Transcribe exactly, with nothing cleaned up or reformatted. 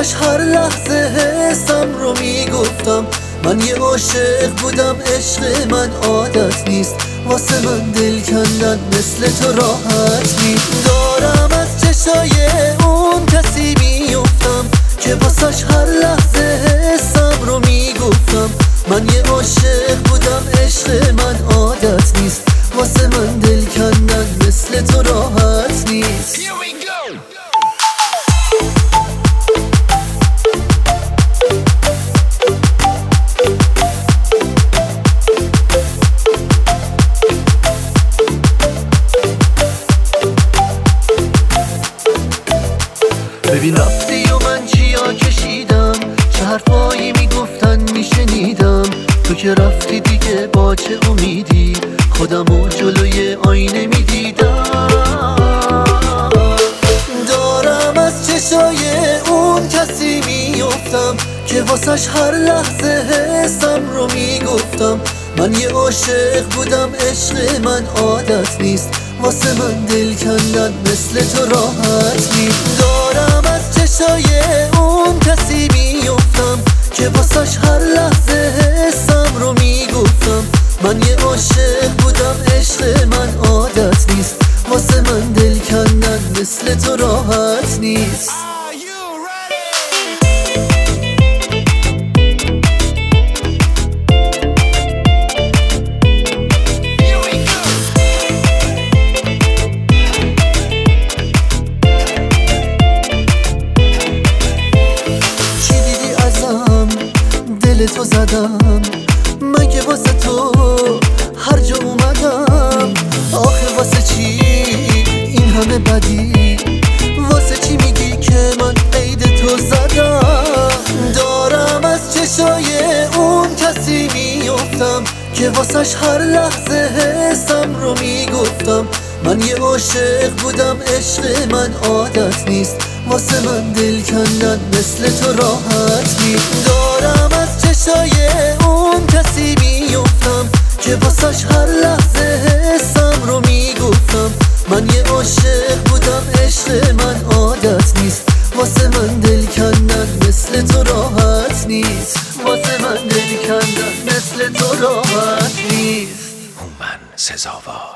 واسش هر لحظه حسم رو میگفتم. من یه عاشق بودم، عشق من عادت نیست. واسه من دل کندن مثل تو راحت نیست. دارم از چشای اون کسی میفتم که واسش هر لحظه حسم رو میگفتم. من یه عاشق بودم، عشق من عادت نیست. واسه من دل کندن مثل تو راحت نیست. ببین رفتی و من چیا کشیدم، چه حرفایی میگفتن میشنیدم. تو که رفتی دیگه با چه امیدی خودمو جلوی آینه میدیدم. دارم از چشای اون کسی میفتم که واسش هر لحظه حسم رو میگفتم. من یه عاشق بودم، عشق من عادت نیست. واسه من دل کندن مثل تو راحت نیست. دارم از چشای اون کسی میفتم که واسش هر لحظه حسم رو میگفتم. من یه عاشق بودم، عشق من عادت نیست. واسه من دل کندن مثل تو راحت نیست. دل تو زدم من که واسه تو هر جا اومدم. آخه واسه چی این همه بدی؟ واسه چی میگی که من عید تو زدم؟ دارم از چشای اون کسی میفتم که واسش هر لحظه حسم رو میگفتم. من یه عاشق بودم، عشق من عادت نیست. واسه من دل کندن مثل تو راحت نیست. دارم از چشای اون کسی میفتم که واسش هر لحظه حسم رو میگفتم. من یه عاشق بودم، عشق من عادت نیست. واسه من دل کندن مثل تو راحت نیست. واسه من دل کندن مثل تو راحت نیست. هومن سزاوار.